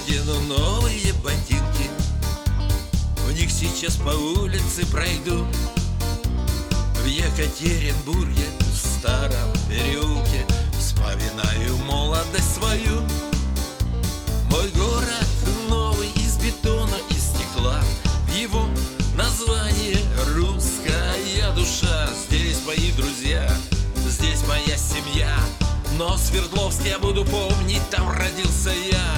надену новые ботинки, в них сейчас по улице пройду. В Екатеринбурге, в старом переулке, вспоминаю молодость свою. Мой город новый, из бетона и стекла, в его название русская душа. Здесь мои друзья, здесь моя семья, но Свердловск я буду помнить, там родился я.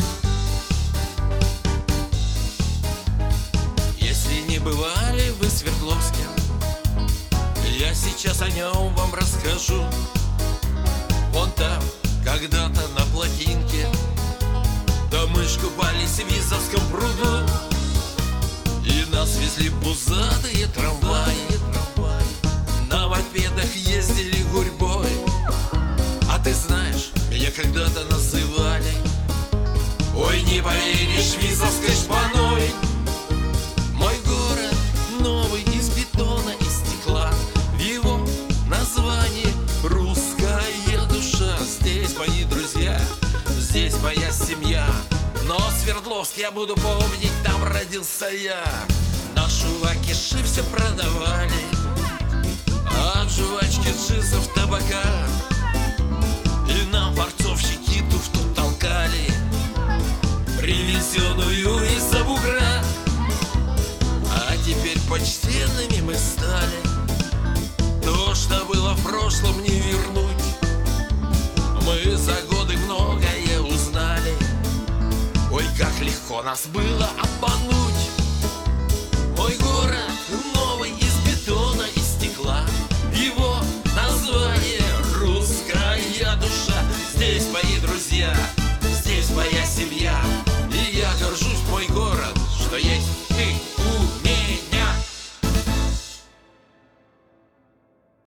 Если не бывали вы в Свердловске, я сейчас о нем вам расскажу. Вон там, когда-то на плотинке, да мы ж купались в Визовском пруду, и нас везли пузатые трамваи, на мопедах ездили гурьбой. А ты знаешь, меня когда-то называли, ой, не поверишь, Визовской шпаной. Мой город новый, из бетона и стекла, в его названии русская душа. Здесь мои друзья, здесь моя семья, но Свердловск я буду помнить, там родился я. Нашу акиши все продавали, от жвачки, джинсов, табака, и нам форцовщики туфту толкали, привезенную из-за бугра. А теперь почтенными мы стали, то, что было в прошлом, не вернуть. Мы за годы многое узнали, ой, как легко нас было обмануть.